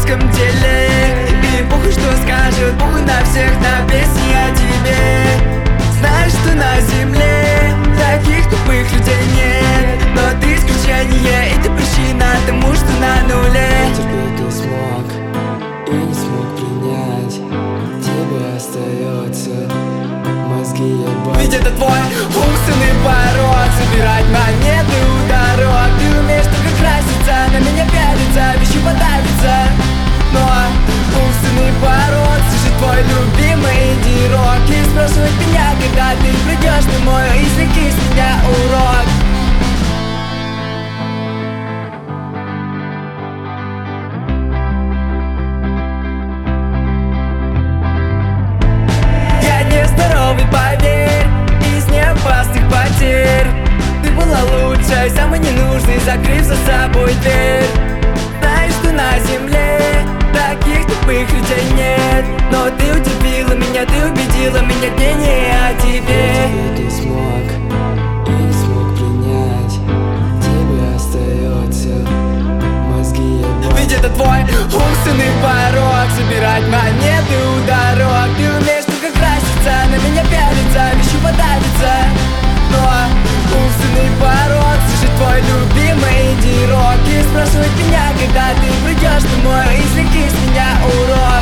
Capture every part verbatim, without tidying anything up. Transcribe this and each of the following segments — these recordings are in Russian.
женском теле. И похуй, что скажут, похуй на всех, на песни о тебе. Знаешь, что на земле таких тупых людей нет, но ты исключение, и ты причина тому, что на нуле. Терпеть не смог и не смог принять, тебе остается мозги ебать. Ведь это твой умственный порог, собирать монеты у дорог. Ты умеешь только краситься, на меня пялиться, вещи подавиться. Но умственный порог, слышит твой любимый инди-рок и спрашивает меня, когда ты придешь домой, извлеки с меня урок. Я нездоровый, поверь, из неопасных потерь. Ты была лучшей, самой ненужной, закрыв за собой дверь. Знаешь, что на земле таких тупых людей нет, но ты удивила меня, ты убедила меня, дней не о тебе. Терпеть не смог и не смог принять, тебе остается мозги ебать. Ведь это твой умственный порог, собирать монеты у дорог. Ты умеешь только краситься, на меня пялиться, вещи подавиться. Но умственный порог, слышит твой любимый инди-рок и спрашивает меня, когда ты придешь домой, извлеки с меня урок.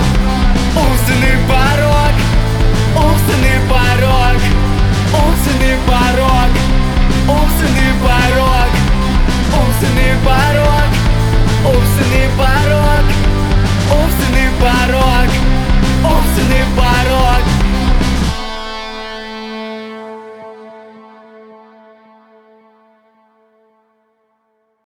Умственный порог, умственный порог, умственный порог.